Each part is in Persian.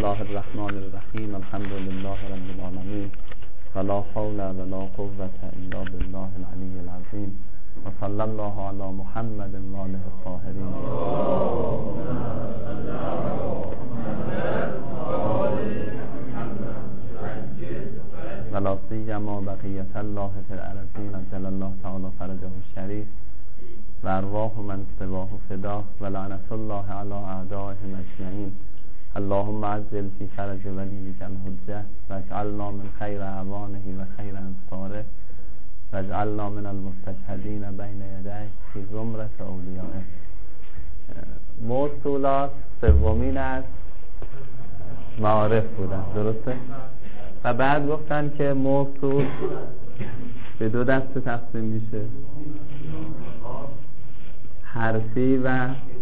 الله الرحمن الرحیم. الحمد لله رب العالمین ولا حول ولا قوة الا بالله العلی العظیم و صلی الله علی محمد و آله الطاهرین. ولا سیما بقیت الله فی الارضین عجل الله تعالی فرجه الشریف و ارواح من سواه فدا و لعنت الله علی اعدائهم اجمعین. اللهم عجل فی فرج ولیک الحجه و اجعلنا من خیر اعوانه و خیر انصاره و اجعلنا من المستشهدین بین یدیه فی زمرة اولیائه. موصولات سومین از معارف بودن، درسته؟ و بعد گفتن که موصول به دو دسته تقسیم میشه، حرفی و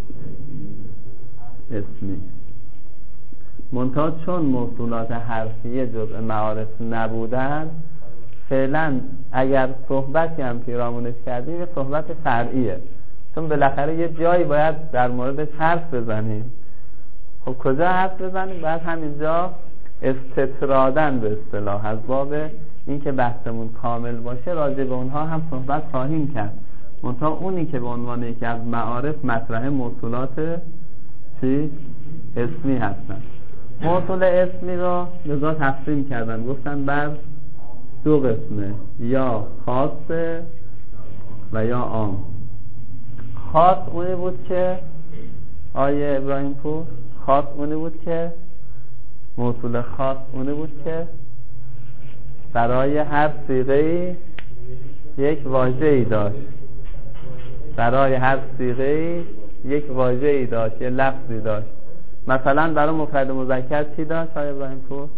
اسمی. منتها چون موصولات حرفی جزء معارف نبودن، فعلا اگر صحبتی هم پیرامونش کردیم یه صحبت فرعیه، چون بالاخره یه جایی باید در موردش حرف بزنیم. خب کجا حرف بزنیم؟ باید همینجا استطرادن به اصطلاح از باب اینکه بحثمون کامل باشه راجع به اونها هم صحبت خواهیم کرد. منتها اونی که به عنوان یکی از معارف مطرح موصولات چی؟ اسمی هستن. موصول اسمی رو لذا تقسیم کردن، گفتن بر دو قسمه، یا خاصه و یا عام. خاص اونی بود که آیه ابراهیم پور، خاص اونی بود که موصول خاص اونی بود که برای هر صیغه‌ای یک واژه‌ای داشت، برای هر صیغه‌ای یک واژه‌ای داشت، یه لفظی داشت. مثلا برای مفرد مذکر چی داشت آیه ابراهیم پور؟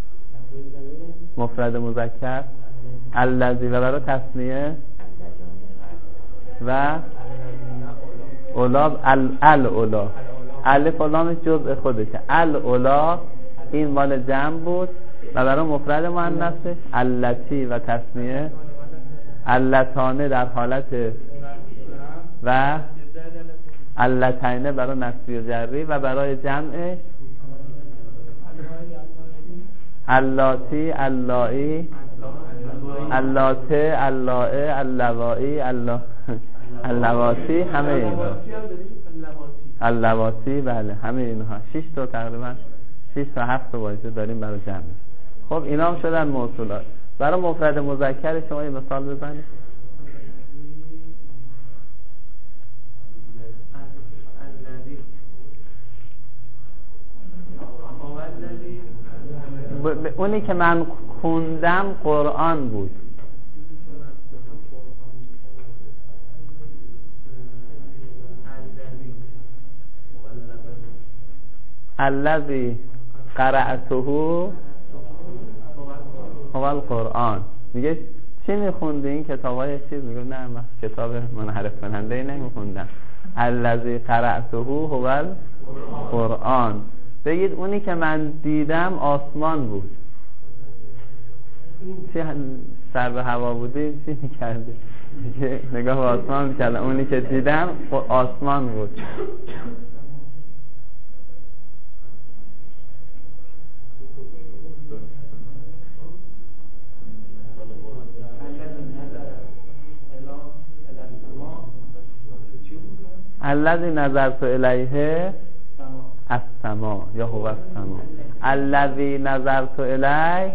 مفرد مذکر الذی، و برای تثنیه و اولاب الاولا، الف و لامش جزء خودشه. الاولا این مال جمع بود و برای مفرد مؤنثش اللتی و تثنیه اللتانه در حالت و اللتینه برای نسبی و جری، و برای جمعش اللاتی، اللایی، اللاته، اللائه، اللوائی، اللواتی، همه اینا، اللواتی، بله همه اینها. 6 تا تقریبا 6 تا 7 تا واژه داریم برای جمع. خب اینا هم شدن موصولات. برای مفرد مذکر شما یه مثال بزنید. اونی که من خوندم قرآن بود. الذی قرأته هو القرآن. میگه چی میخوندی؟ این کتابای چیز؟ میگه نه من کتاب منحرف کننده نمیخوندم. الذی قرأته هو القرآن. بگید اونی که من دیدم آسمان بود. چی سر به هوا بودی؟ چی میکردی؟ نگاه به آسمان میکردم. اونی که دیدم آسمان بود. الذی نظرت الیه السما یا هو السما. الذی نظرت الیه،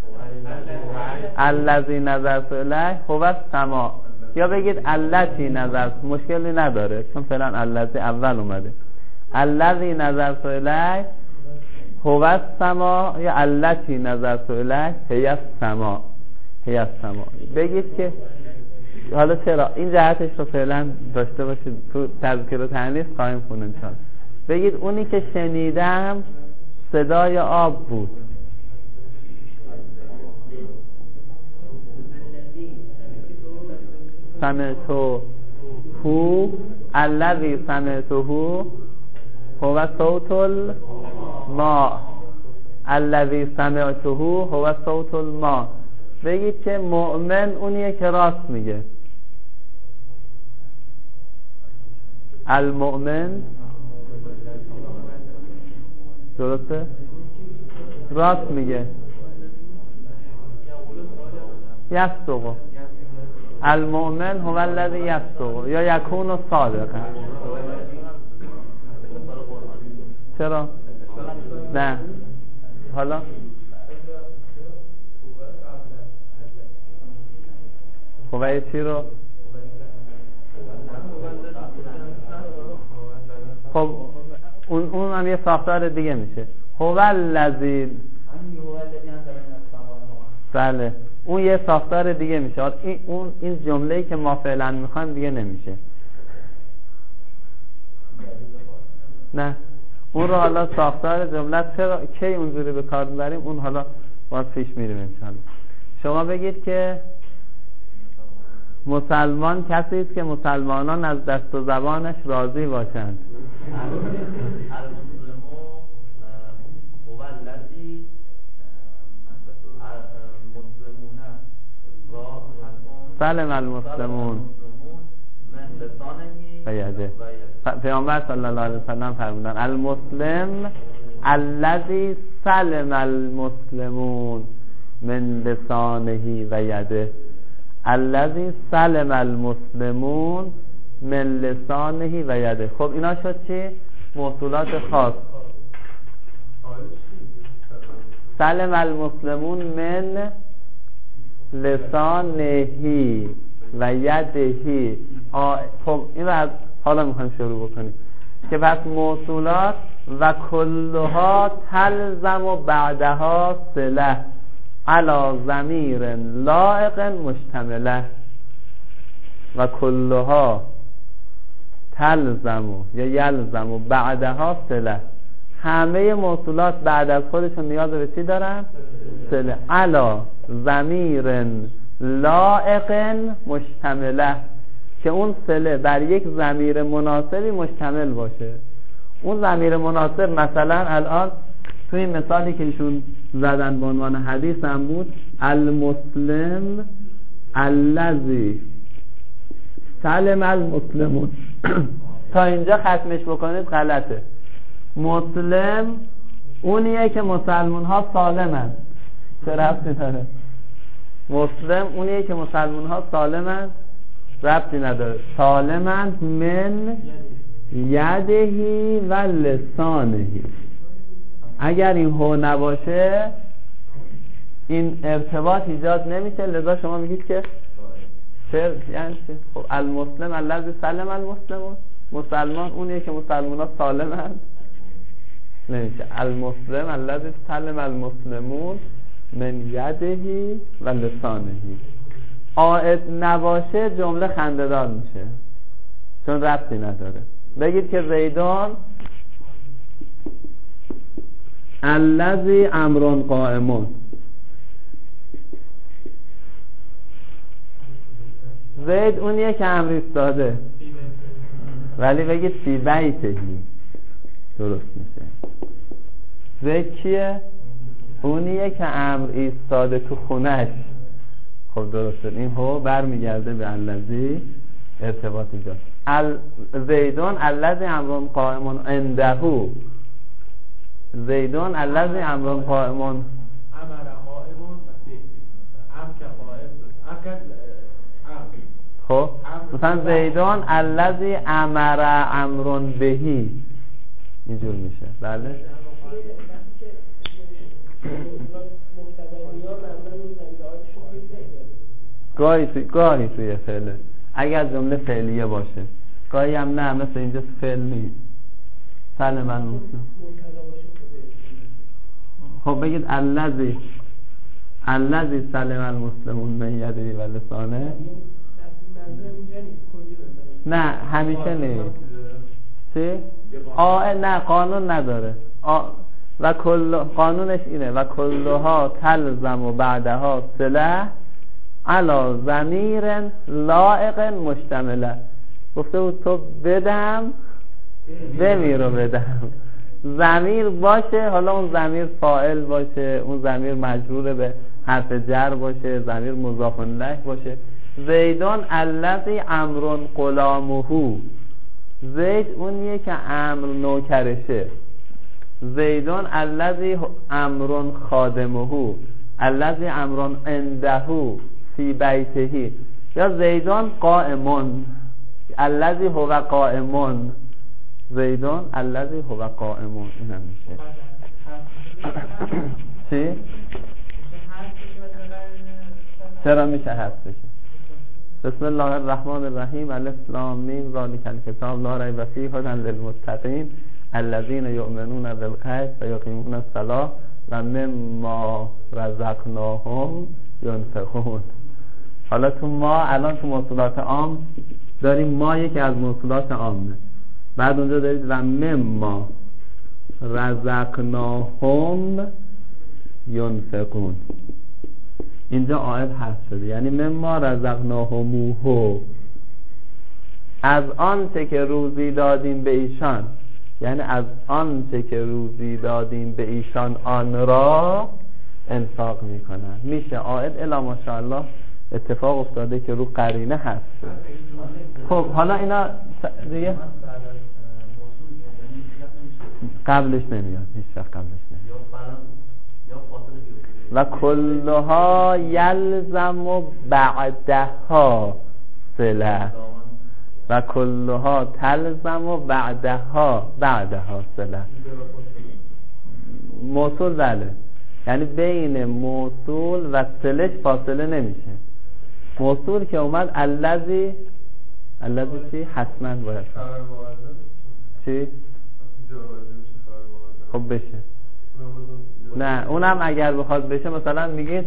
الذی نظرت الیه هو السما. یا بگید التی نظرت، مشکلی نداره چون فعلا الذی اول اومده. الذی نظرت الیه هو السما یا التی نظرت الیه هی السما، هی السما. بگید که حالا چرا این جهتش رو فعلا داشته باشید، تو تذکر و تأنیث خواهیم خوند انشاءالله. بگید اونی که شنیدم صدای آب بود. سمعتو هو الذی سمعتو هو صوت الماء، الذی سمعتو هو صوت الماء. بگید که مؤمن اونیه که راست میگه. المؤمن درسته؟ راست میگه. یصدق المؤمن هو الذی یصدق یا یکون صادقا. چرا؟ نه حالا هو چی رو؟ خب اون هم یه ساختار دیگه میشه. هو الذی، بله اون یه ساختار دیگه میشه. این جمله‌ای که ما فعلا میخوایم دیگه نمیشه. نه اون رو حالا ساختار جمله چرا کی اونجوری به کار میبریم اون حالا باز پیش میریم انشاءالله. شما بگید که مسلمان کسی است که مسلمانان از دست و زبانش راضی باشند. سلم المسلمون و یده. پیامبر صلی الله علیه وسلم فرمودن المسلم الذی سلم المسلمون من لسانه و یده. الذی سلم المسلمون من لسانه و یده. خب اینا شد چی؟ موصولات خاص. سلم المسلمون من لسانهی و یدهی. خب این رو از حالا میخوایم شروع بکنیم که پس موصولات و کلها تلزم و بعدها صله علی ضمیر لائق مشتمله. و کلها تلزم یا یلزم و بعدها صله. همه موصولات بعد از خودشون نیاز به چی دارن؟ صله. علی ضمیر لائق مشتمله، که اون صله بر یک ضمیر مناسبی مشتمل باشه. اون ضمیر مناسب مثلا الان توی این مثالی که ایشون زدن به عنوان حدیث هم بود المسلم الذی سلم المسلمون. تا اینجا ختمش بکنید غلطه. مسلم اونیه که مسلمون ها سالمند. چه ربطی داره؟ مسلم اونیه که مسلمون ها سالمند، ربطی نداره. سالمند من یدهی و لسانهی. اگر این هو نباشه این ارتباط ایجاد نمیشه. لذا شما میگید که یعنی خب المسلم الذی سلم المسلمون، مسلمان اونیه که مسلمان ها سالمند، نمیشه المسلم الذی سلم المسلمون من یدهی و لسانهی. عائد نباشه جمله خنده‌دار میشه چون ربطی نداره. بگید که زیدان الذی امرون قائمون. زید اونیه که امر ایستاده، ولی بگید فی بیتهی درست میشه. زید کیه؟ اونیه که امر ایستاده تو خونش. خب درست شد. این هو برمیگرده به الذی ارتباط ایجاد. زیدون الذی امرون قائمون عنده. زیدون الذی امرون قائمون امر قائمون خب مثلا زیدون الذی امر امرون بهی اینجور میشه. بله گاهی توی فعله اگر جمله فعلیه باشه، گاهی هم نه، مثل اینجا فعل نیست. سلم المسلم. خب بگید الذی سلم المسلمون من یده و لسانه. نه همیشه نیست. چی؟ نه قانون نداره. و قانونش اینه و کلها تلزم و بعدها صله علی ضمیر لائق مشتمله. گفته بود تو بدم ضمیر رو بدم، ضمیر باشه، حالا اون ضمیر فاعل باشه، اون ضمیر مجرور به حرف جر باشه، ضمیر مضاف الیه باشه. زیدان الذی امرون غلامه. زید اونیه که امر نوکرشه. زیدون الذی امر خادمه الذی امر عنده فی بیته، یا زیدون قائمون الذی هو قائمون، زیدون الذی هو قائمون. این هم میشه چی؟ چرا میشه حذف بشه؟ بسم الله الرحمن الرحیم الف لام میم ذالک الکتاب لا ریب فیه هدی للمتقین الذین یؤمنون بالغیب و یقیمون الصلاة و مما رزقناهم ينفقون. حالا تو ما الان تو موصولات عام داریم، ما یکی از موصولات عامه، بعد اونجا دارید و مما رزقناهم ينفقون. اینجا آیت حذف شده، یعنی مما رزقناهموه، از آنچه که روزی دادیم به ایشان، یعنی از آنچه که روزی دادیم به ایشان آن را انفاق میکنن. میشه آیت الا ماشاءالله اتفاق افتاده که رو قرینه هست. خب حالا اینا دیگه قبلش نمیاد، هیچ وقت قبلش نمیاد. و کلها یلزم بعدها صله و کلها تلزم بعدها صله. موصول بله، یعنی بین موصول و صلش فاصله نمیشه. موصول که اومد الذی چی؟ حتما باید چی؟ خب بشه. نه اونم اگر بخواد بشه مثلا میگید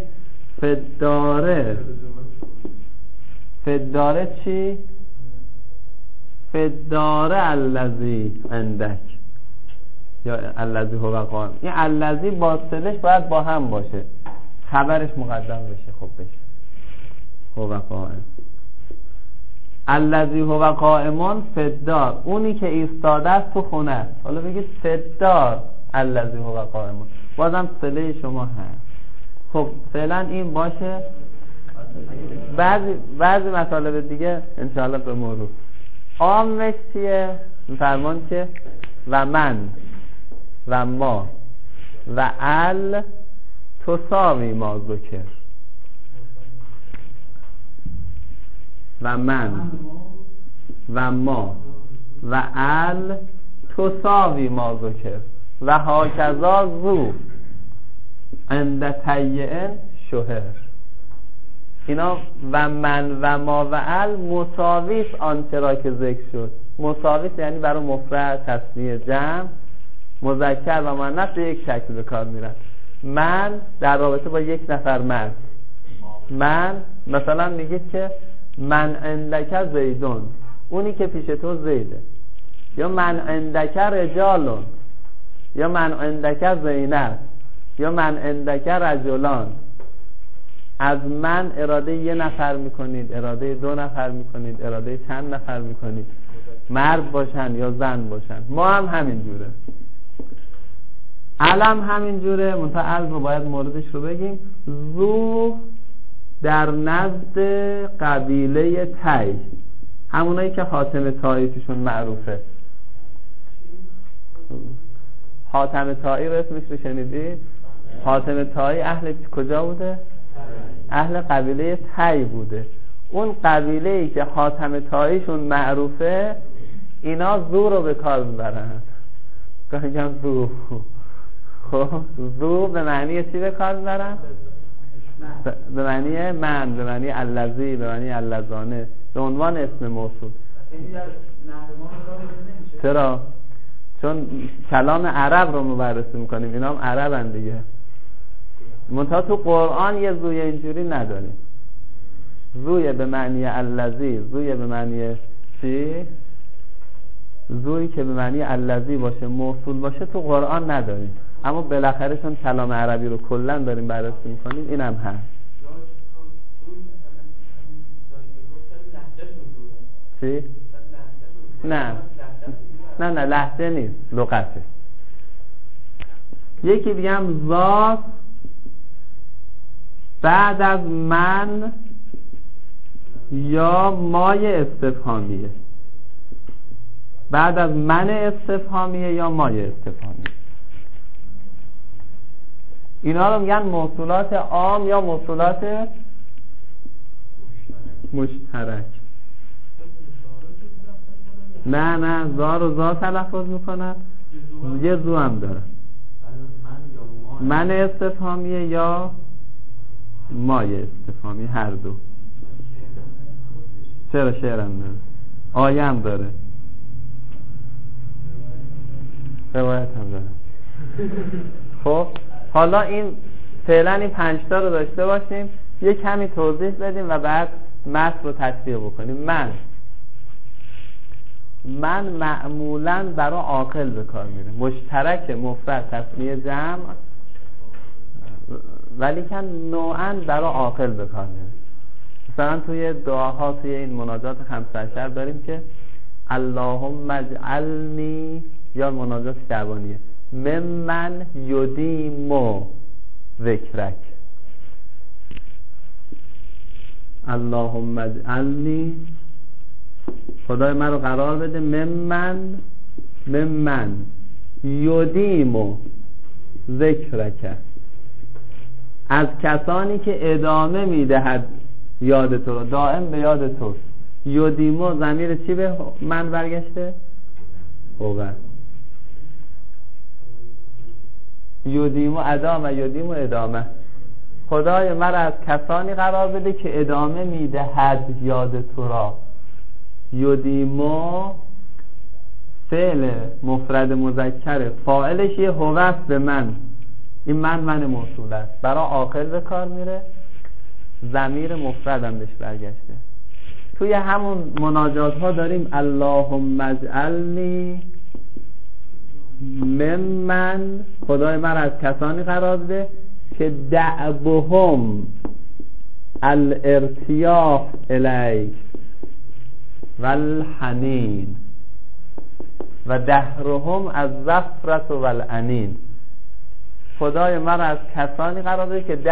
فداره چی؟ فداره الذی عندک یا الذی هو قائم. این الذی با صلش باید با هم باشه، خبرش مقدم بشه. خب بشه هو قائم. الذی هو قائمون فدار، اونی که ایستاده است تو خونه است. حالا بگید فدار الذی هو قائمون، بازم صله شما هست. خب فعلا این باشه. بعضی مطالب دیگه انشاءالله به مرور. عامش چیه؟ فرمان که و من و ما و ال تساوی ما ذکر، و من و ما و ال تساوی ما ذکر و هاکذا ذو عند تیئن شهر. اینا و من و ما و ال مساویس آنچه را که ذکر شد. مساویس یعنی برای مفرد، تثنیه، جمع، مذکر و مؤنث به یک شکل به کار میرن. من در رابطه با یک نفر مرد، من مثلا میگید که من عندک زیدون، اونی که پیش تو زیده، یا من عندک رجالون، یا من عندک زینب، یا من عندک رجلان. از من اراده یه نفر میکنید، اراده دو نفر میکنید، اراده چند نفر میکنید، مرد باشن یا زن باشن. ما هم همین جوره، علم همین جوره. منتها رو باید موردش رو بگیم. ذو در نزد قبیله تی، همونایی که حاتم طایی توشون معروفه. حاتم طایی رو اسمش رو شنیدی؟ حاتم طایی اهل کجا بوده؟ اهل قبیله تی بوده. اون قبیله‌ای که حاتم طاییشون معروفه، اینا ذو رو به کار میبرن. گاهی ذو، خب ذو به معنی چی به کار میبرن؟ به معنی من، به معنی الذی، به معنی اللذانه، به عنوان اسم موصول. چرا؟ چون کلام عرب رو مبررسی میکنیم، اینا هم عربن دیگه. منتها تو قرآن یه ذوی اینجوری نداریم. ذوی به معنی الذی، ذوی به معنی چی؟ ذوی که به معنی الذی باشه، موصول باشه، تو قرآن نداریم. اما بالاخره چون کلام عربی رو کلا داریم بررسی میکنیم، اینم هست. چی؟ نه لهجه نیست، لغته. یکی دیگه هم ذات بعد از من یا مای استفهامیه، بعد از من استفهامیه یا مای استفهامیه. اینا رو میگن موصولات عام یا موصولات مشترک. نه زار و زار تلفظ میکنن، یه زو هم داره. من استفهامیه یا مای استفهامی، هر دو. چرا شعرم داره، آیه هم داره، روایت هم داره. خب حالا این فعلا این 5 تا رو داشته باشیم، یه کمی توضیح بدیم و بعد متن رو تطبیق بکنیم. من معمولاً برای عاقل به کار میره، مشترک، مفرد، تثنیه، جمع، ولی که نوعاً برای عاقل به کار میره. مثلا توی دعاها، توی این مناجات 15 داریم که اللهم اجعلنی، یا مناجات شعبانیه، ممن یدیم ذکرک، اللهم اجعلنی، خدای من رو قرار بده ممن یدیم ذکرک، از کسانی که ادامه میدهد یاد تو رو، دائم به یاد تو. یدیمو ضمیر چی به من برگشته؟ هو. یدیمو ادامه، یدیمو ادامه. خدای من از کسانی قرار بده که ادامه میدهد یاد تو را. یدیمو فعل مفرد مذکر، فاعلش یه هو است به من، این من موصول است، برای عاقل به کار میره، ضمیر مفرد هم بهش برگشته. توی همون مناجات ها داریم اللهم اجعلنی ممن، خدای من از کسانی قرار بده که دعبهم الارتیاح الیک والحنین و دهرهم از زفرت و الانین. خدای من از کسانی قرار بده که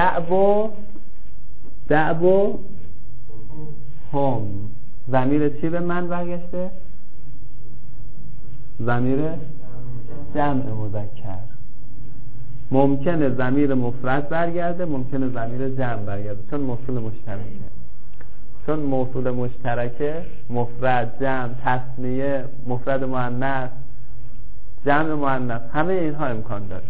دعبو هم، ضمیر چی به من برگشته؟ ضمیر جمع مذکر. ممکنه ضمیر مفرد برگرده، ممکنه ضمیر جمع برگرده، چون موصول مشترکه. چون موصول مشترکه، مفرد، جمع، تثنیه، مفرد مؤنث، جمع مؤنث، همه اینها امکان داره.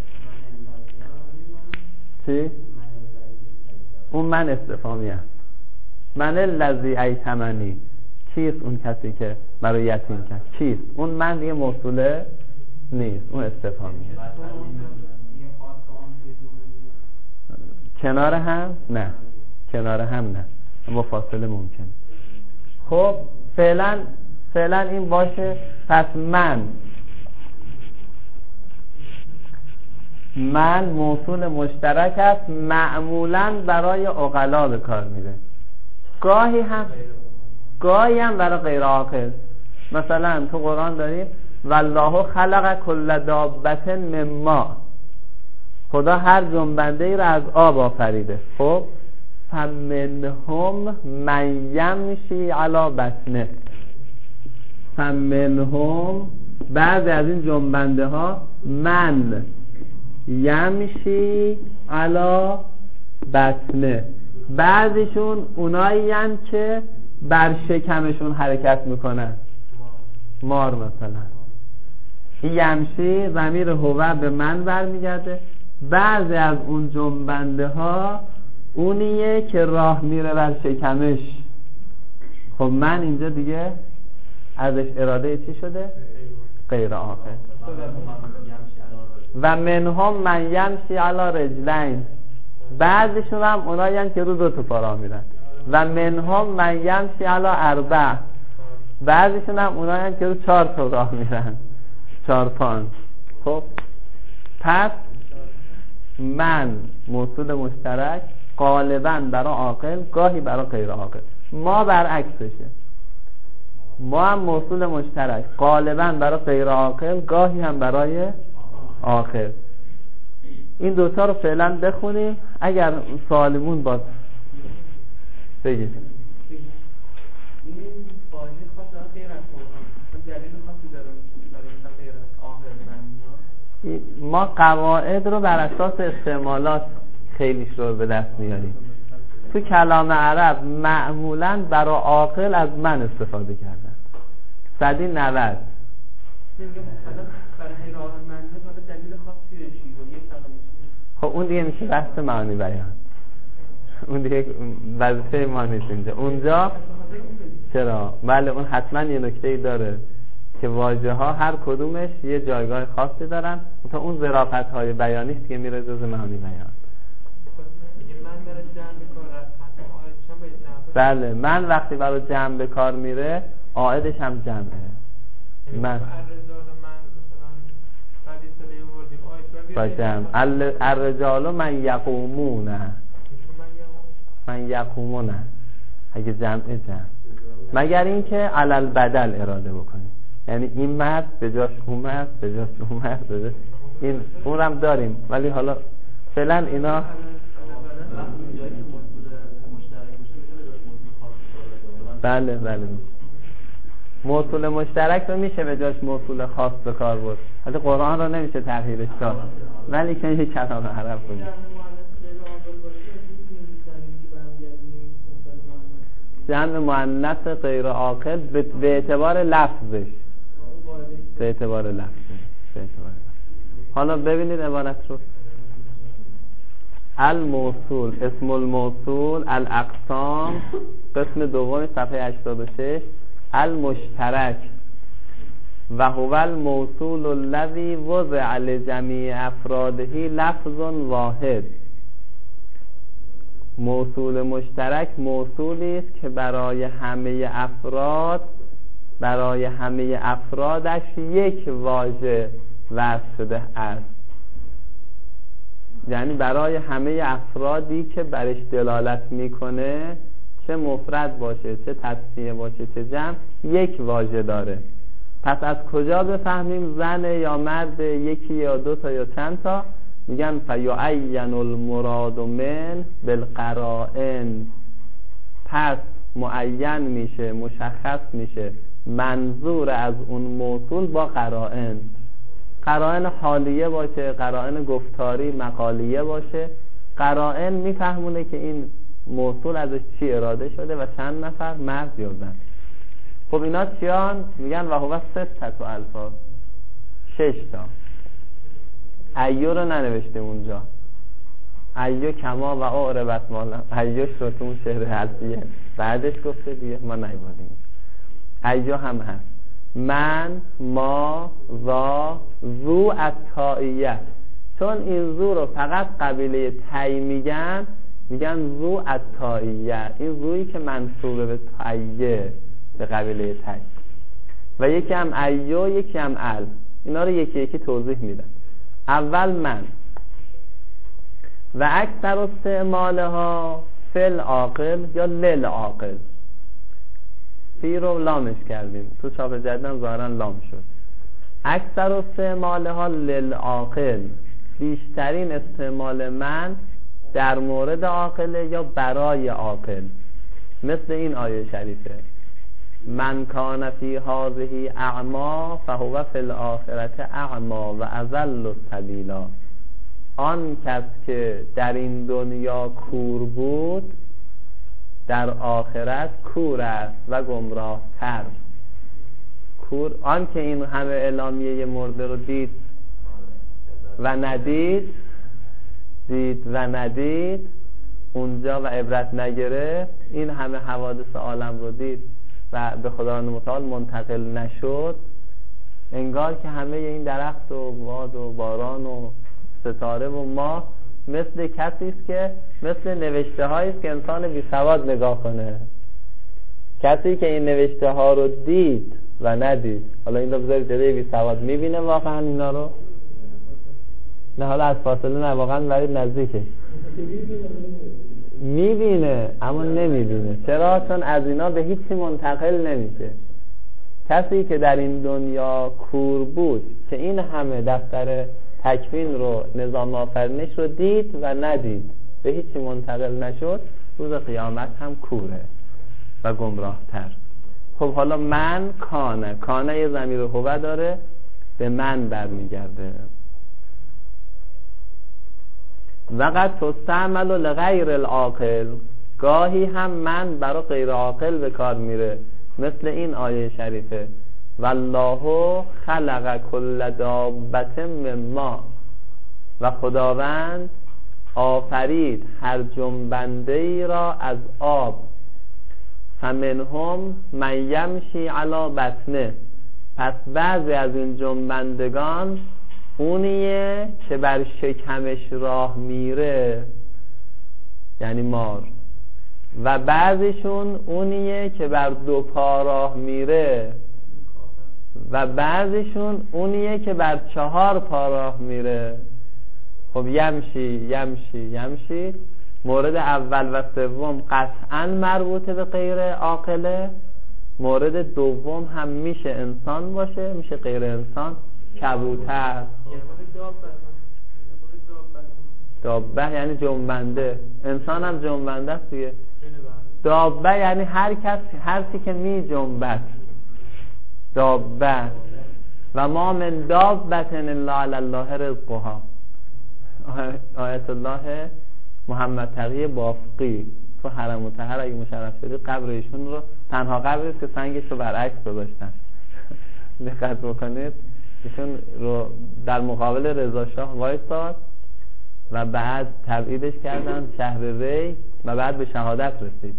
چی؟ اون من استفهامی است. من الذی ایتمنی، کیست اون کسی که مرا یتیم کرد؟ کیست؟ اون من دیگه موصوله نیست، اون استفهامیه. کنار هم؟ نه، کنار هم نه، اما فاصله ممکنه. خب فعلا این باشه. پس من موصول مشترک است، معمولاً برای عقلا به کار میره، گاهی هم برای غیر عاقل. مثلا تو قرآن داریم والله خلق کل دابة من ماء، خدا هر جنبنده ای را از آب آفریده. خب فمنهم من یمشی علی بطنه، فمنهم بعضی از این جنبنده ها من یمشی علی بطنه، بعضیشون اونایی هستن که بر شکمشون حرکت میکنن، مار مثلا. یمشی ضمیر هو به من برمیگرده. بعضی از اون جنبنده ها اونیه که راه میره بر شکمش. خب من اینجا دیگه ازش اراده چی شده؟ غیر عاقل. و منهم من یمشی علی رجلین، بعضیشون هم اونایی هستن که رو 2 تا پا راه میرن. و منهم من یمشی علی اربع، بعضیشون هم اونایی هستن که رو 4 تا راه میرن، 4 پا. خب پس من موصول مشترک غالباً برای عاقل، گاهی برای غیر عاقل. ما برعکسشه، ما هم موصول مشترک غالباً برای غیر عاقل، گاهی هم برای عاقل. این دوتا رو فعلا بخونیم، اگر سوالمون باز بگید. این فایده خاص داره غیر از قرآن، دلیل خاصی داره برای غیر از عاقل ما قواعد رو بر اساس استعمالات خیلیش رو به دست میاریم. تو کلام عرب معمولاً برای عاقل از من استفاده کردن. 190 خب اون دیگه میشه بحث معانی بیان، اون دیگه وظیفه ما نیست اینجا. اونجا چرا؟ بله اون حتما یه نکته‌ای داره که واژه ها هر کدومش یه جایگاه خاصی دارن، تا اون ظرافت های بیانی است که میره جز معانی بیان. بله من وقتی برای جمع به کار میره عائدش هم جمعه. من باشم الرجال من یقومون اگه جمعه جمع، مگر اینکه علل بدل اراده بکنیم، یعنی این مرد به جاش اون مرد به جاش اون مرد بده. این اون هم داریم ولی حالا فعلا اینا بله موصول مشترک رو میشه به جاش موصول خاص به کار برد. حتی قرآن رو نمیشه تغییرش داد ولی که یه کلام عرب کنیم. جمع مؤنث غیر عاقل به اعتبار لفظش، حالا ببینید عبارت رو. الموصول، اسم الموصول، الاقسام، قسم دوم صفحه 86. المشترک و هو الموصول الذي وضع لجمیع افراده لفظ واحد. موصول مشترک موصولی است که برای همه افرادش یک واژه وضع شده است، یعنی برای همه افرادی که برش دلالت میکنه، چه مفرد باشه چه تثنیه باشه چه جمع، یک واژه داره. پس از کجا بفهمیم زن یا مرد، یکی یا دو تا یا چند تا؟ میگن فیعین المراد من بالقرائن. پس معین میشه، مشخص میشه منظور از اون موصول با قرائن. قرائن حالیه باشه، قرائن گفتاری مقالیه باشه. قرائن میفهمونه که این موصول ازش چی اراده شده و چند نفر، مرد یا زن. خب اینا چیان؟ میگن و هو 6 الفاظ، 6 تا. ایو رو ننوشتیم اونجا، ایو کما و اعربت مالا، ایوش رو تو اون شعر حلفیه بعدش گفته دیگه ما نیوادیم. ایو هم هست، من، ما، ذا، ذو التائیه. چون این ذو رو فقط قبیله تی میگن ذو التائیه. این ذویی که منسوبه به تاییه، به قبیله تی. و یکی هم ایو، یکی هم ال. اینا رو یکی یکی توضیح میدن. اول من و اکثر استعمالها فل عاقل یا لل عاقل. فی رو لامش کردیم، تو چاپ جدیدم ظاهرا لام شد. اکثر استعمالها لل عاقل، بیشترین استعمال من در مورد عاقله یا برای عاقل. مثل این آیه شریفه من کان فی هذه اعما فهو فی الاخرة اعما و اضل سبیلا. آن کس که در این دنیا کور بود در آخرت کور است و گمراه تر. کور آن که این همه اعلامیه مرده رو دید و ندید اونجا و عبرت نگرفت، این همه حوادث عالم رو دید و به خداوند متعال منتقل نشد، انگار که همه این درخت و باد و باران و ستاره و ماه مثل کسی است که مثل نوشته هایی است که انسان بی سواد نگاه کنه. کسی که این نوشته ها رو دید و ندید، حالا این رو بذارید جلوی بی سواد، میبینه واقعا اینا رو؟ نه حالا از فاصله نه، واقعا برید نزدیکه میبینه اما نمیبینه. چرا؟ چون از اینا به هیچی منتقل نمیشه. کسی که در این دنیا کور بود که این همه دفتر تکوین رو، نظام آفرینش رو دید و ندید، به هیچی منتقل نشد، روز قیامت هم کوره و گمراه تر. خب حالا من کانه یه ضمیر هو داره، به من برمیگرده. وقد تستعمل لغیر العاقل، گاهی هم من برای غیر عاقل به کار میره، مثل این آیه شریفه والله خلق کل دابة من ماء، و خداوند آفرید هر جنبنده ای را از آب، فمنهم من یمشی علی بطنه، پس بعضی از این جنبندگان اونیه که بر شکمش راه میره، یعنی مار، و بعضیشون اونیه که بر دو پا راه میره، و بعضیشون اونیه که بر 4 پا راه میره. خب یمشی مورد اول و سوم قطعا مربوطه به غیر عاقله، مورد دوم هم میشه انسان باشه، میشه غیر انسان، کبوتر، دابه یعنی جنبنده، انسان هم جنبنده است دیگه. دابه یعنی هر چی که می جنبد، دابه. و ما من دابة الا علی الله رزقها، آیت الله محمد تقی بافقی تو حرم مطهر اگه مشرف شدی قبر ایشون رو، تنها قبری که سنگش رو برعکس گذاشتن دقت بکنید، ایشون رو در مقابل رضا شاه وایساد و بعد تبعیدش کردن شهر ری و بعد به شهادت رسید.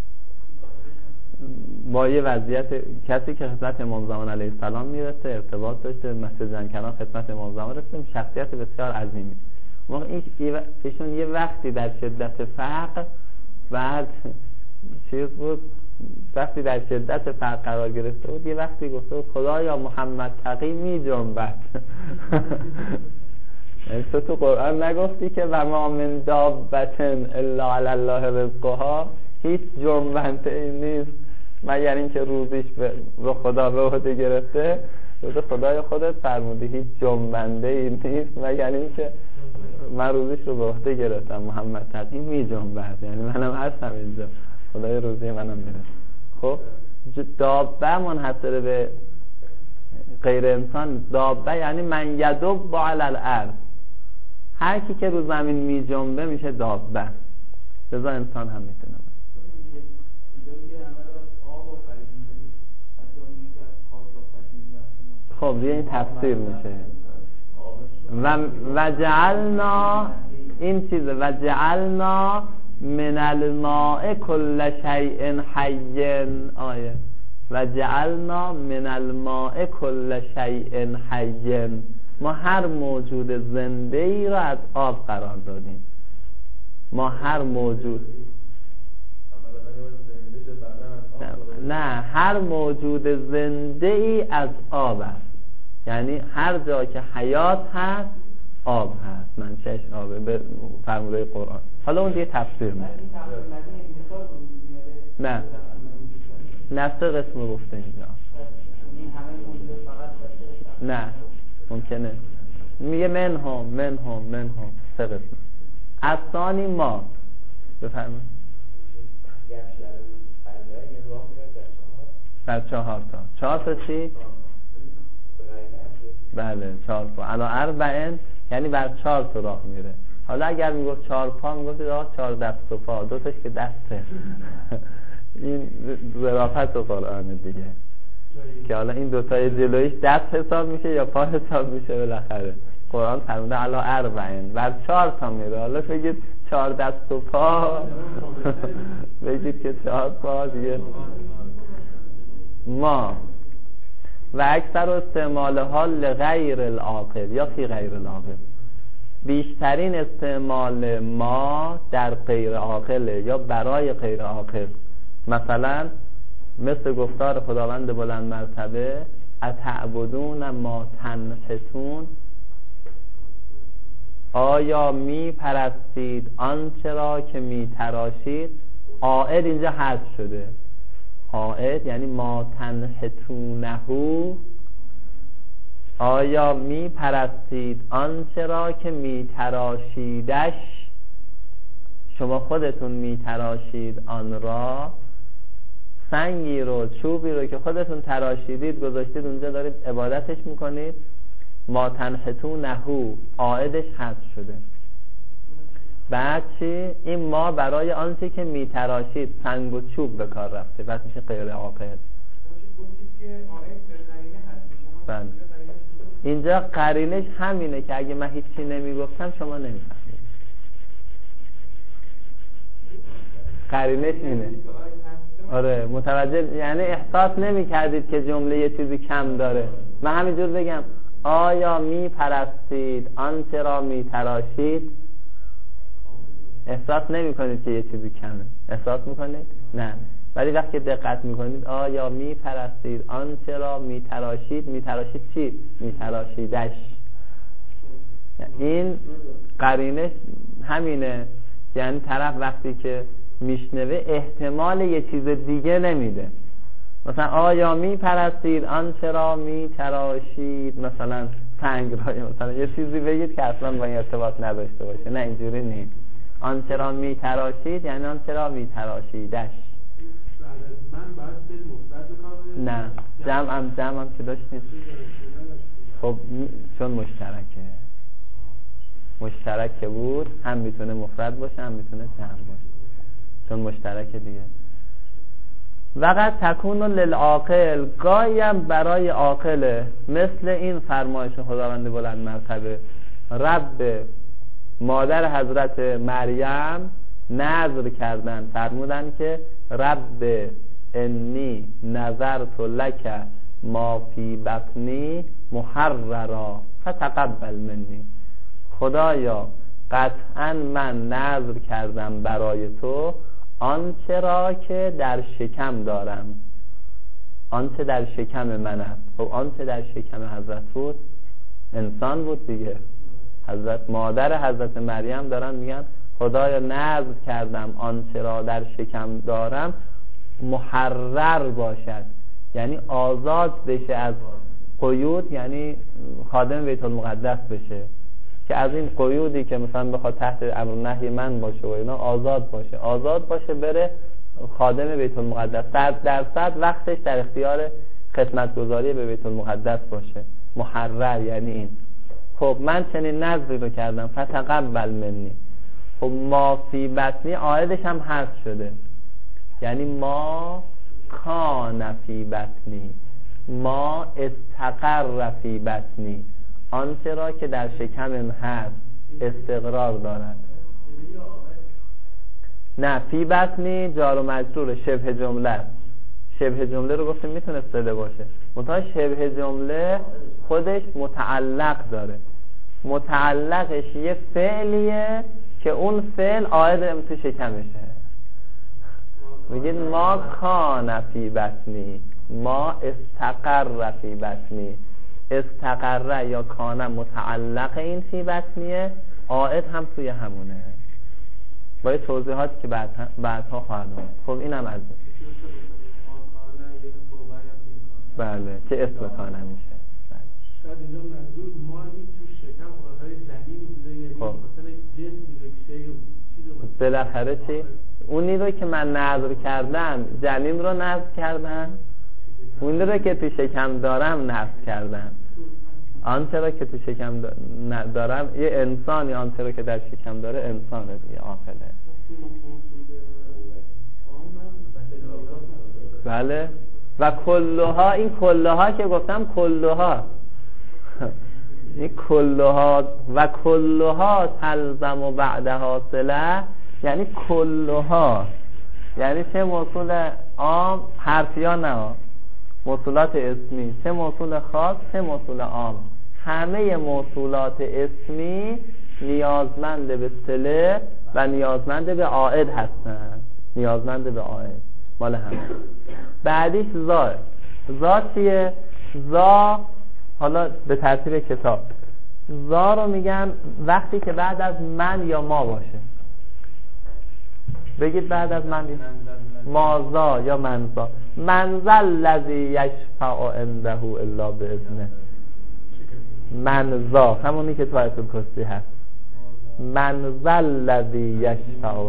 با یه وضعیت کسی که خدمت امام زمان علیه السلام میرسه، ارتباط داشته، مسجد زنکران خدمت امام زمان رسید، شخصیت بسیار عظیمی. ایشون یه وقتی در شدت فقر، بعد چیز بود، وقتی در شدت فقر قرار گرفته بود، یه وقتی گفته بود خدایا محمد تقی می جنبد. تو قرآن نگفتی که و ما من دابة الا علی الله رزقها، هیچ جنبنده ای نیست مگر اینکه روزیش رو خدا به عهده گرفته. روز خدای خودت فرمودی هیچ جنبنده ای نیست مگر اینکه من روزیش رو به عهده گرفتم، محمد تقی می جنبد، یعنی منم هستم اینجا، خدای روزی منم میرسه. خب دابه منحصر به غیر انسان، دابه یعنی من یدب علی الارض، هر کی که رو زمین می جنبه میشه دابه، لذا انسان هم میتونه. خب یه این تفسیر میشه و جعلنا، این چیزه و جعلنا من الماء کل شیء حی، آیه و جعلنا من الماء کل شیء حی، ما هر موجود زنده ای را از آب قرار دادیم. ما هر موجود، نه هر موجود زنده ای از آب است، یعنی هر جا که حیات هست آب هست، منشأش آبه به فرموده قرآن. حالا اون دیگه تفسیر میشه. نه نفس قسم گفته اینجا، نه ممکنه میگه منهم 3 قسم. اصانی ما بفرمایید بر 4 تا 4 تا چی؟ بله 4 پا علا اربعین، یعنی بر 4 تا راه میره. حالا اگر میگفت 4 پا میگفت آقا 4 دست و پا، 2 تاش که دسته. این ظرافت و قرآن دیگه که حالا این 2 تای جلویش دست حساب میشه یا پا حساب میشه، بالاخره قرآن فرموده علا اربعین، بر 4 تا میره. حالا بگید 4 دست و پا بگید که 4 پا دیگه. ما و اکثر استعمالها لغیر العاقل یا فی غیر العاقل، بیشترین استعمال ما در غیر عاقله یا برای غیر عاقل. مثلا مثل گفتار خداوند بلند مرتبه اتعبدون ما تنحتون، آیا می پرستید آنچه را که می تراشید. عائد اینجا حذف شده، عائد یعنی ما تنحتونهو، آیا می پرستید آنچه را که می تراشیدش، شما خودتون می تراشید آن را، سنگی رو چوبی رو که خودتون تراشیدید گذاشتید اونجا دارید عبادتش میکنید. ما تنحتونهو عائدش حذف شده. بعد چی؟ این ما برای آنچه که میتراشید سنگ و چوب به کار رفته، بعد میشه غیر عاقل. بله. اینجا قرینش همینه که اگه من هیچی نمیگفتم شما نمیفهمید. قرینش اینه. آره متوجه، یعنی احساس نمی‌کردید که جمله یه چیزی کم داره. من همینجور بگم آیا میپرستید آنچه را میتراشید، احساس نمی‌کنید که یه چیزی کمه. احساس می‌کنید؟ نه. ولی وقتی دقت می‌کنید آیا میپرستید آنچه را میتراشید، میتراشید چی؟ میتراشیدش. این قرینش همینه، یعنی طرف وقتی که میشنوه احتمال یه چیز دیگه نمیده. مثلا آیا میپرستید آنچه را میتراشید، مثلا سنگ را، مثلا یه چیزی بگید که اصلا با این ارتباط نداشته باشه. نه اینجوری نیست. آنچه را میتراشید یعنی آنچه را میتراشیدش. من باید فعل مفرد نه جمع هم که داشتیم. خب چون مشترکه بود، هم میتونه مفرد باشه هم میتونه جمع باشه، چون مشترکه دیگه. وقت تکون للعاقل، گاهی برای عاقله، مثل این فرمایش خداوند بلند مرتبه رب مادر حضرت مریم نذر کردن، فرمودن که رب انی نذرت لک ما فی بطنی محررا فتقبل منی. خدایا قطعا من نذر کردم برای تو آنچه را که در شکم دارم. آنچه در شکم من است. خب آنچه در شکم حضرت بود انسان بود دیگه. حضرت مادر حضرت مریم دارن میگن خدایا نذر کردم آنچه را در شکم دارم محرر باشد، یعنی آزاد بشه از قیود، یعنی خادم بیت المقدس بشه، که از این قیودی که مثلا بخواد تحت امر نهی من باشه و اینا آزاد باشه بره خادم بیت المقدس، 100% وقتش در اختیار خدمتگزاری به بیت المقدس باشه. محرر یعنی این. خب من چنین نذری رو کردم فتقبل منی. خب ما فی بطنی عایدش هم حذف شده، یعنی ما کان فی بطنی، ما استقر فی بطنی، آنچه را که در شکم هست استقرار دارد. نه فی بطنی جار و مجرور شبه جمله. شبه جمله رو گفتیم میتونه صله باشه، منتها شبه جمله خودش متعلق داره. متعلقش یه فعلیه که اون فعل عائد تو شکمشه. میگید ما کان فی بطنی، ما استقر فی بطنی. استقر یا کان متعلق این فی بطنیه، عائد هم توی همونه، با توضیحاتی که بعدها خواهد آمد. خب اینم از این. بله چه اسم کانه میشه. شاید اینجا منظور ماهی تو شکم خواهی جنین بوده، یعنی مثلا جنسی رو بالاخره چی؟ اونی رو که من نذر کردم جنین رو نذر کردم، اونی رو که تو شکم دارم نذر کردم. آنچه رو که تو شکم دارم یه انسانی، آنچه رو که در شکم داره انسانه دیگه، عاقله. بله و کلها، این کلها که گفتم کلها این کلها و کلها تلزم و بعدها صله، یعنی کلها یعنی چه موصول عام حرفیا نه موصولات اسمی، چه موصول خاص چه موصول عام. همه موصولات اسمی نیازمند به صله و نیازمند به عائد هستند. نیازمند به عائد مال همه. بعدیش زا چیه؟ زا حالا به ترتیب کتاب زا رو میگن وقتی که بعد از من یا ما باشه. بگید بعد از من مازا یا منزا. منزل الذی یشفع عنده الا باذنه. منزا همونی که تو آیت الکرسی هست. منزل الذی یشفع.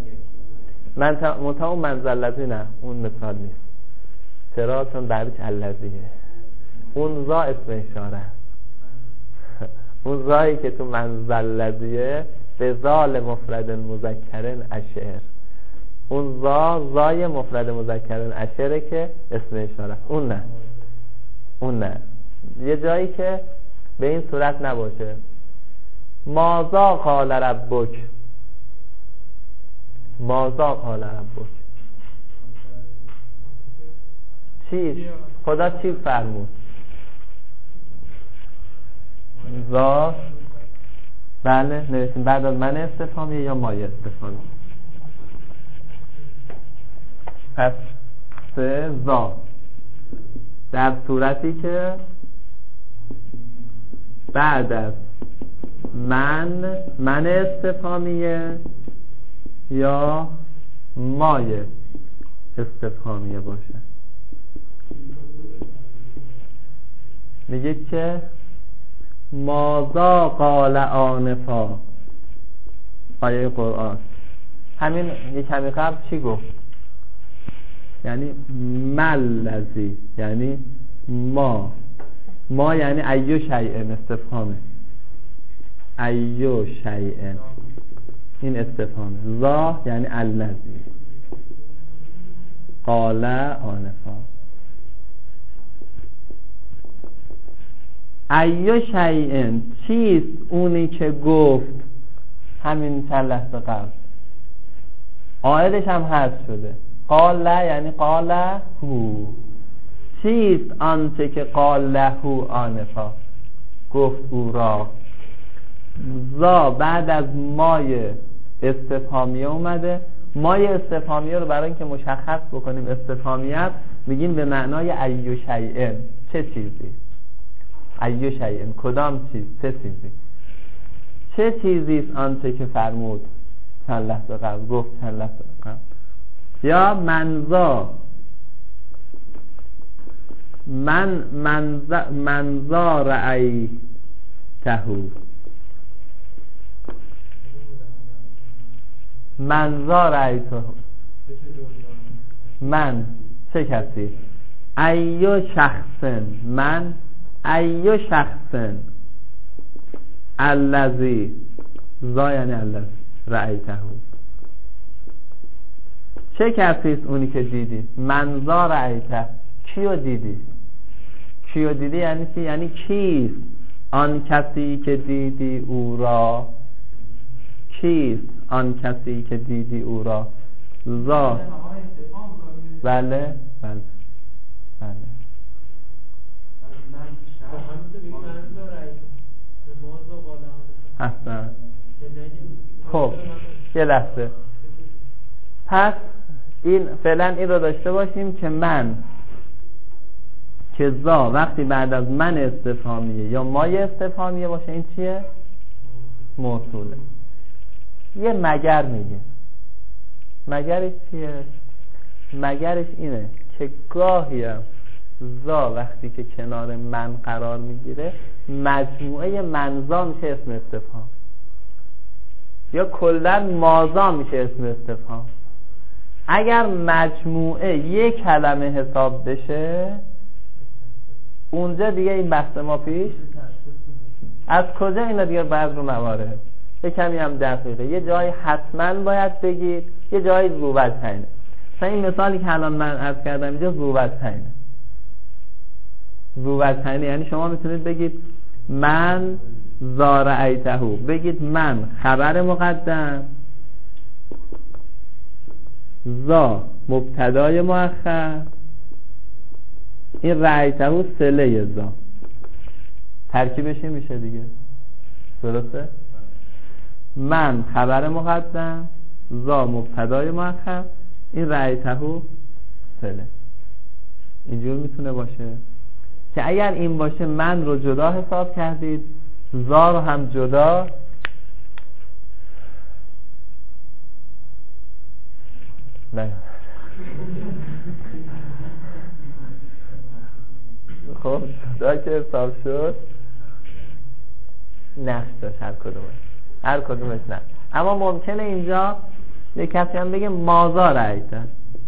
منتها اون منزل الذی نه، اون مثال نیست. چرا؟ چون بعدش الذیه. اون زا اسم اشاره است. اون زایی که تو منزل الذیه به زال مفرد مذکر اشعر. اون زای مفرد مذکر اشعره که اسم اشاره، اون نه یه جایی که به این صورت نباشه. ماذا قال ربک، ماذا قال ربک، چی خدا چی فرمود؟ زا، بله نوشتیم بعد از من استفهامیه یا مایه استفهامیه. پس سه زا در صورتی که بعد از من استفهامیه یا مایه استفهامیه باشه. میگه که ماذا قال آنفا، آیه قرآن همین یک کمی قبل چی گفت؟ یعنی ملذی، یعنی ما یعنی ایو شیئن استفهامه، ایو شیئن این استفهامه. ذا یعنی الذی قال آنفا. ایو شیئن چیست اونی که گفت، همین چند لحظه قبل عائدش هم حذف شده. قال یعنی قال هو، چیست آنچه که قال هو آنفا گفت او را. ذا بعد از مای استفهامیه اومده. مای استفهامیه رو برای اینکه مشخص بکنیم استفهامیت میگیم به معنای ایو شیئن، چه چیزی، ایو شیئن کدام چیز، چه چیزی است آنچه که فرمود چند لحظه قبل، گفت چند لحظه قبل. یا منزا، منزا رأی تهو، منزا رأی تهو، من چه کسی، ایو شخصن، من ایو شخصن الذی، زا یعنی الذی رأی تهو، چه کسی است اونی که دیدی. منزا رأیته، کیو دیدی، کیو دیدی یعنی چی؟ یعنی کیست آن کسی که دیدی او را، کیست آن کسی که دیدی او را. زا بله حسن. خب یه لحظه، پس این فعلا این رو داشته باشیم که من که زا وقتی بعد از من استفهامیه یا مایه استفهامیه باشه این چیه؟ موصوله. یه مگر میگه. مگرش چیه؟ مگرش اینه که گاهی هم زا وقتی که کنار من قرار میگیره مجموعه منزا میشه اسم استفهام، یا کلا مازا میشه اسم استفهام. اگر مجموعه یک کلمه حساب بشه اونجا دیگه این بحث ما پیش. از کجا اینا دیگه بعض رو موارد یه کمی هم دقیقه، یه جایی حتما باید بگید، یه جایی ذوبتینه. مثلا این مثالی که الان من عرض کردم اینجا ذوبتینه. ذوبتینه یعنی شما میتونید بگید من زارعیتهو، بگید من خبر مقدم، زا مبتدای مؤخر، این رعیتهو صله زا، ترکیبش میشه دیگه، درسته؟ من خبر مقدم، زا مبتدای مؤخر، این رعیتهو صله. اینجور میتونه باشه که اگر این باشه من رو جدا حساب کردید، زا رو هم جدا. نه خب جدا که حساب شد نقش داشت هر کدومش نه. اما ممکنه اینجا یک کسی هم بگه مازا رأیته،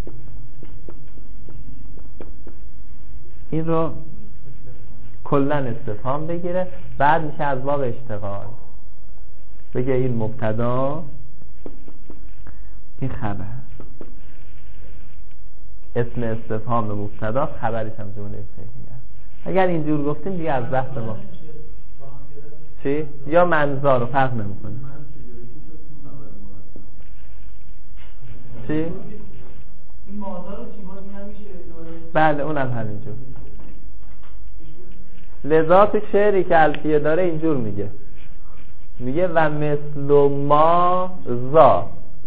این رو کلن استفهام بگیره، بعد میشه از باب اشتغال. بگه این مبتدا، این خبر. اسم استفهام مبتدا، خبرش هم جمله فعلیه. اگر اینجور گفتیم دیگه از بحث ما چی؟ یا منظا رو فرق نمیکنه. چی؟ این ماذا رو چی باز نمیشه؟ بله اونم همینجور. لذا تو شعری که الفیه داره اینجور میگه و مثل ما ذا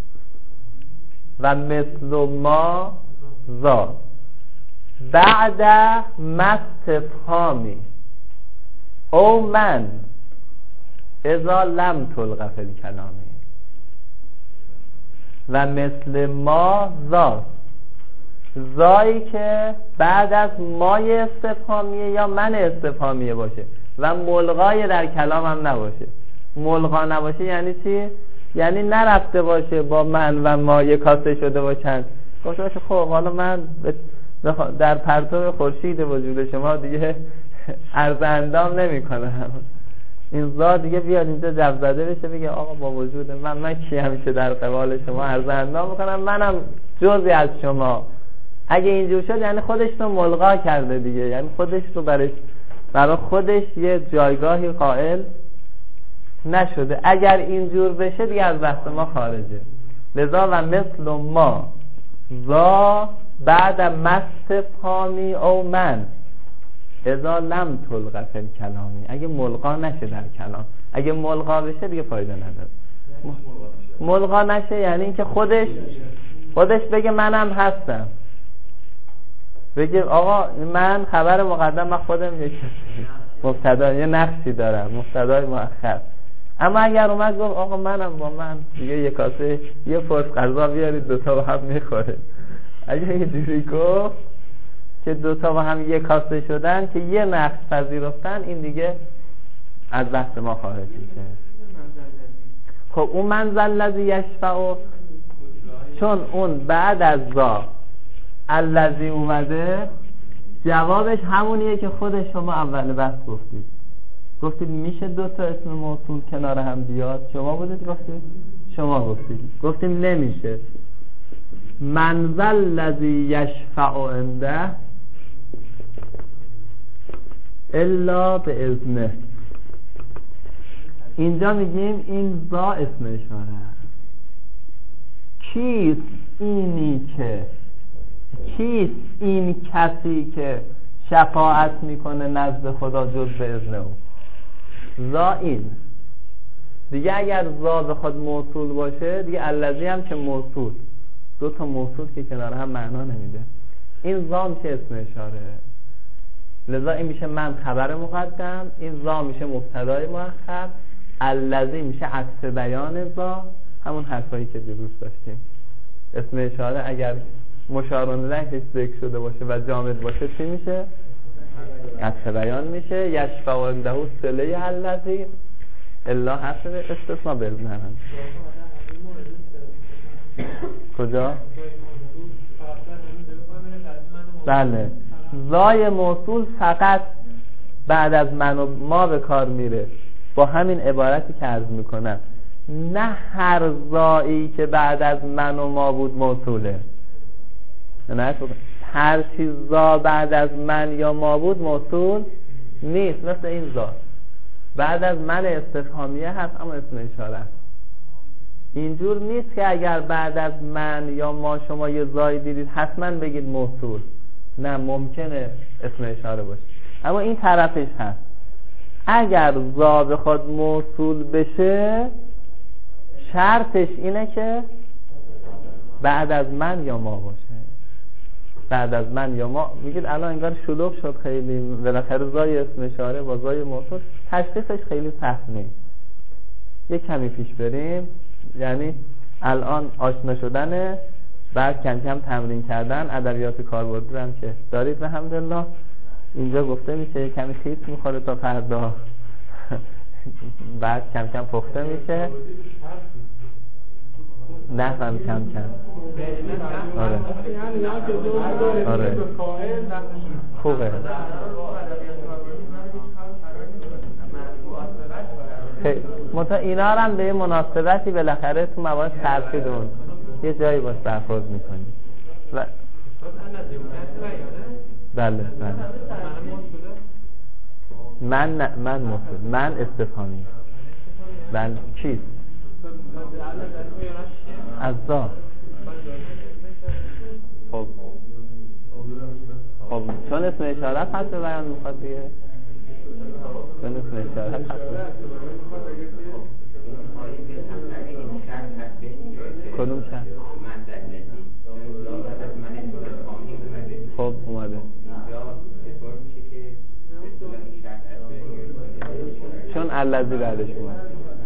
و مثل ما ذا بعد مستفهامی او من اذا لم تلغ فی الکلامی. و مثل ما ذا، زایی که بعد از مای استفهامیه یا من استفهامیه باشه و ملغای در کلام هم نباشه. ملغا نباشه یعنی چی؟ یعنی نرفته باشه با من و ما یک کاسه شده باشن، گفته باشه خب حالا من در پرتو خورشید وجود شما دیگه عرض اندام نمی کنم. این ذات دیگه بیاد اینجا جب زده بشه بگه آقا با وجود من کیم که در قبال شما عرض اندام میکنم، منم جزئی از شما. اگه اینجور شد یعنی خودش رو ملغا کرده دیگه، یعنی خودش رو برای خودش یه جایگاهی قائل نشده. اگر اینجور بشه دیگه از بحث ما خارجه. لذا و مثل ما ذا بعد مستفهامی او من اذا لم تلغ فی الکلامی. اگه ملغا نشه در کلام، اگه ملغا بشه دیگه فایده نداره. ملغا نشه یعنی اینکه خودش بگه منم هستم، بگه آقا من خبر مقدم، من خودم یک مبتدا یه نقشی دارم، مبتدای مؤخر. اما اگر اومد گفت آقا منم با من دیگه یک کاسه یه پرس غذا بیارید دوتا با هم میخوره، اگه اینجوری گفت که دوتا با هم یک کاسه شدن که یه نقش پذیرفتن، این دیگه از بحث ما خارج میشه. خب اون منزل الذی یشفع، چون اون بعد از ذا الذی اومده، جوابش همونیه که خود شما اول بحث گفتید میشه دو تا اسم موصول کنار هم بیاد. شما بودید گفتید؟ شما گفتیم نمیشه. منزل الذی یشفع عنده الا به اذنه. اینجا میگیم این ذا اسم اشاره. کیست این کسی که شفاعت میکنه نزد خدا جز به اذن او؟ ذا این دیگه. اگر ذا بخواد موصول باشه دیگه الذی هم که موصول، دو تا موصول که کنار هم معنا نمیده. این ذا میشه اسم اشاره. لذا این میشه من خبر مقدم، این ذا میشه مبتدای مؤخر، الذی میشه عطف بیان ذا، همون حرفایی که دیروز داشتیم. اسم اشاره اگر مشار الیهش ذکر شده باشه و جامد باشه چی میشه؟ عطف بیان میشه. یشفع عنده صله الذی الا حرف استثناء بزنن. کجا؟ بله، ذای موصول فقط بعد از من و ما به کار میره، با همین عبارتی که عرض میکنم. نه هر ذایی که بعد از من و ما بود موصوله، نه هر چیز ذا بعد از من یا ما بود موصول نیست. مثل این ذا بعد از من استفهامیه هست اما اسم اشاره است. اینجور نیست که اگر بعد از من یا ما شما یه ذایی دیدید حتما بگید موصول. نه، ممکنه اسم اشاره باشه اما این طرفش هست. اگر ذا بخواد موصول بشه شرطش اینه که بعد از من یا ما باشه. بعد از من یا ما میگید الان انگار شلوغ شد خیلی، بالاخره ذای اسم اشاره با ذای موصول تشخیصش خیلی سخت نیست. یک کمی پیش بریم، یعنی الان آشنا شدنه، بعد کم کم تمرین کردن. ادبیات کاربردی هم که دارید الحمدلله، اینجا گفته میشه کمی خیس میخوره تا فردا بعد کم کم پخته میشه. نفهم کم کم. آره خوبه. منتها اینا هم به مناسبتی بالاخره تو مواد صرفی دون یه جایی باش برخورد میکنی و بله بله من موصول من استفهامی بله چیست از ذا خب چون اسم اشاره پس به بیان میخواد دیگه چون اسم اشاره پس کدوم شرط خب اومده چون الذی بعدش اومد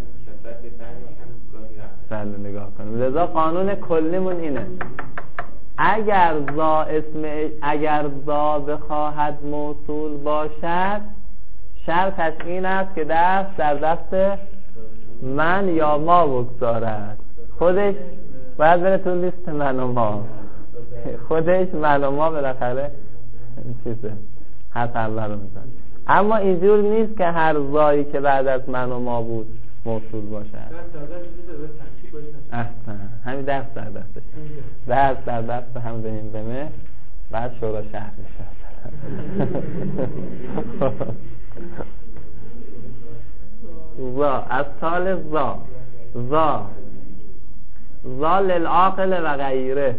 بله نگاه کنیم لذا قانون کلیمون اینه اگر ذا بخواهد موصول باشد شرطش این است که دست در دست من یا ما بگذارد خودش باید بره تو لیست من و ما خودش من و ما بالاخره چیزه حرف اول رو میزن اما اینجور نیست که هر ذایی که بعد از من و ما بود موصول باشد احسن همین دست در دستش دست در دست هم بهیم بمه بعد شورا شهر میشه ذا از سال ذا للعاقل و غیره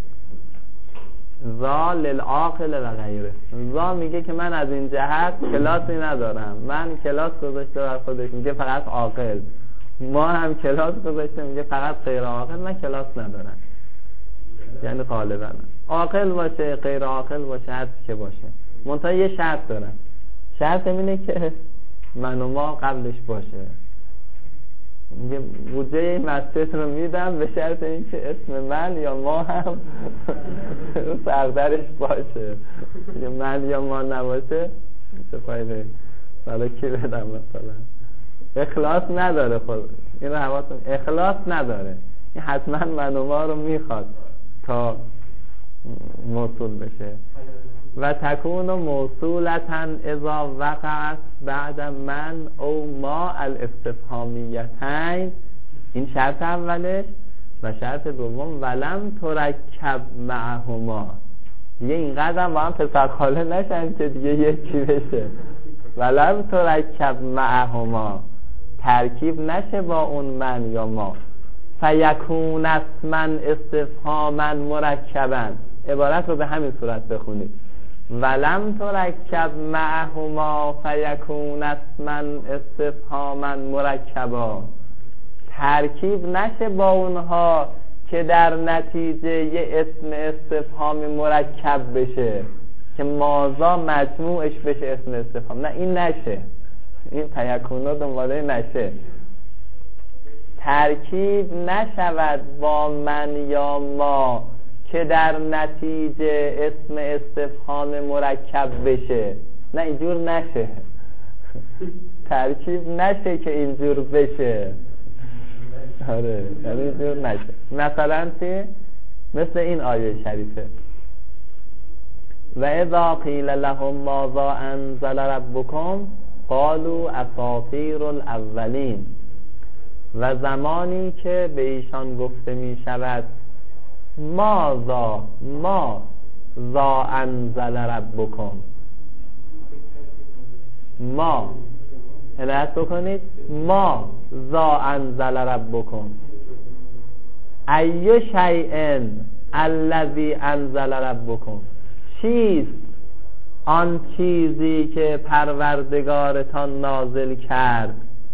ذا للعاقل و غیره ذا میگه که من از این جهت کلاسی ندارم من کلاس گذاشته بر خودش میگه فقط عاقل ما هم کلاس گذاشته میگه فقط غیر عاقل من کلاس ندارم یعنی غالبا عاقل باشه غیر عاقل باشه هر چی که باشه منتها یه شرط دارم شرط اینه که من و ما قبلش باشه میگه بودجه این مسجد رو میدم به شرط اینکه اسم من یا ما هم سردرش باشه من یا ما نباشه چه فایده حالا کی بدم مثلا اخلاص نداره خود این رو حواستون اخلاص نداره این حتما من و ما رو میخواد تا موصول بشه و تکون موصولتاً اذا وقعت بعد من او ما الاستفهامیتین این شرط اولش و شرط دوم ولم ترکب معهما دیگه اینقدر با هم پسر خاله نشن که دیگه یکی بشه ولم ترکب معهما ترکیب نشه با اون من یا ما فیکون اسما استفهاما مرکبا عبارت رو به همین صورت بخونید ولم ترکب معهما فیکون اسما استفهاما مرکبا ترکیب نشه با اونها که در نتیجه یه اسم استفهام مرکب بشه که مازا مجموعش بشه اسم استفهام نه این نشه این فیکونا دنباله نشه ترکیب نشود با من یا ما که در نتیجه اسم استفهام مرکب بشه نه اینجور نشه ترکیب نشه که اینجور بشه آره یعنی اینجور نشه مثلا چی؟ مثل این آیه شریفه و اذا قیل لهم ماذا انزل ربکم قالوا اساطیر الاولین و زمانی که به ایشان گفته می شود ما ذا انزل ربکم ما عنایت بکنید ما ذا انزل ربکم ای شیء الذی انزل ربکم چیست آن چیزی که پروردگارتان نازل کرد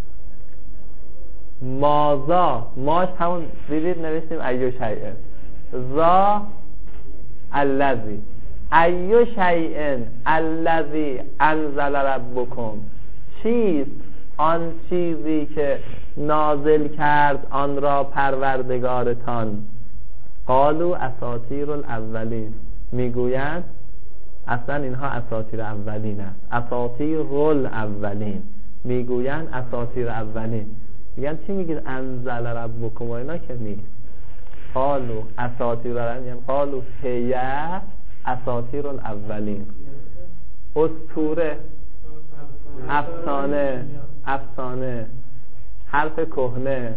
مازا ماش همون دیدید نوشتیم ایو شیء ذا الذی ایو شیء الذی انزل ربکم چیست آن چیزی که نازل کرد آن را پروردگارتان قالوا اساطیر الاولین میگویند اصلا اینها اساطیر اولین است اساطیر الاولین میگویند اساطیر اولین میگن چی میگید انزل ربکم و اینا که نیست قالوا اساطیر الاولین قالوا هی اساطیر الاولین اسطوره افسانه حرف کهنه،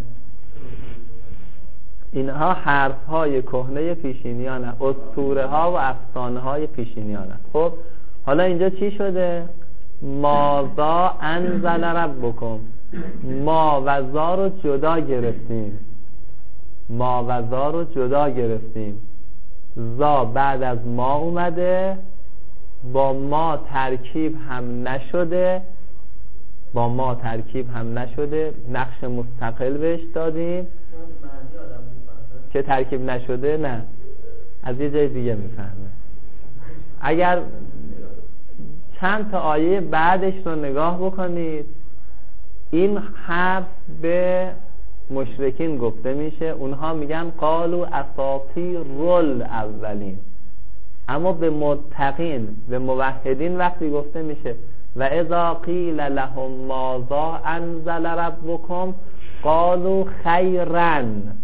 اینها حرف های کهنه پیشینیان هست، اسطوره ها و افسانه های پیشینیان هست. خب حالا اینجا چی شده؟ ماذا انزل ربکم، ما و ذا رو جدا گرفتیم، ما و ذا رو جدا گرفتیم، ذا بعد از ما اومده، با ما ترکیب هم نشده، با ما ترکیب هم نشده، نقش مستقل بهش دادیم که ترکیب نشده، نه از یه جای دیگه میفهمه. اگر چند تا آیه بعدش رو نگاه بکنید، این حرف به مشرکین گفته میشه، اونها میگن قالوا اساطیر الاولین، اما به متقین، به موحدین وقتی گفته میشه و اذا قیل لهم ماذا انزل ربکم قالوا خیرا،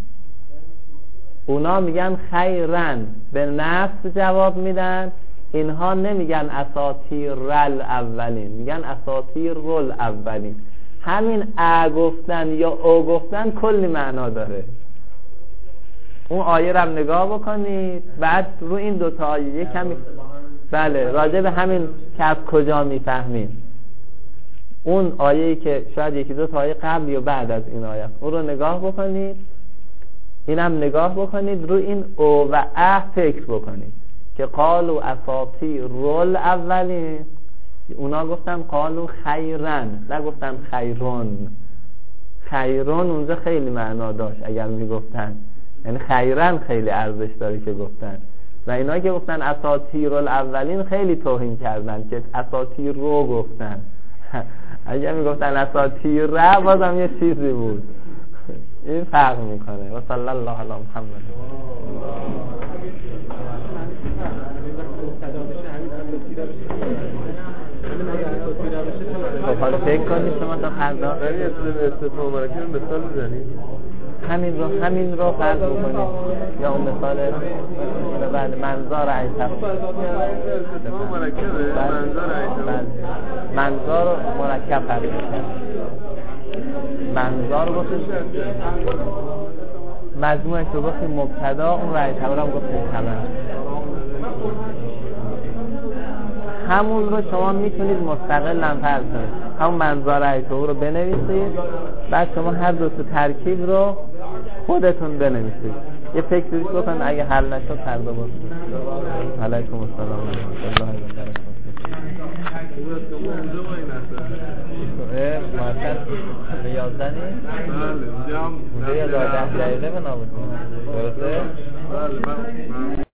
اونا میگن خیرا، به نفس جواب میدن، اینها نمیگن اساطیر الاولین، میگن اساطیر الاولین. همین ا گفتن یا او گفتن کلی معنا داره. اون آیه رو هم نگاه بکنید، بعد رو این دوتا آیه کمی بله راجع به همین که از کجا میفهمیم، اون آیه‌ای که شاید یکی دو تا آیه قبل یا بعد از این آیه اون رو نگاه بکنید، اینم نگاه بکنید، رو این او و ا فکر بکنید که قالوا اساطیر الاولین، اونا گفتن قالوا خیرن، نگفتن خیرون. خیرون اونجا خیلی معنا داشت اگر میگفتن، یعنی خیرن خیلی ارزش داره که گفتن، و اینا که گفتن اساطیر الاولین خیلی توهین کردن که اساطیر رو گفتن. اگر میگفتن اساطیر را بازم یه چیزی بود. این فرق میکنه. و صلی الله علی محمد. خب حالا فکر کنید شما تا فردا یعنی استثناء مرکب مثال بزنید، همین رو فرض بکنید، یا اون مثال بعد منظار عیسی استثناء مرکبه، منظار عیسی، منظار مرکب فرض کنید. منظار گفتید مجموعش رو گفتیم مبتدا، اون رعی تبر هم گفتیم خبر. همون رو شما میتونید مستقل هم فرض کنید، همون منظار رعی تبر رو بنویسید، بعد شما هر دو تا ترکیب رو خودتون بنویسید، یه فکریش بکن، اگه حل نشد فردا باشید. علیکم السلام و رحمت الله و برکاته. مارکت به 11 نیست؟ بله اونجا هم اونجا 11 دقیقه بنا بکنید درسته؟ بله من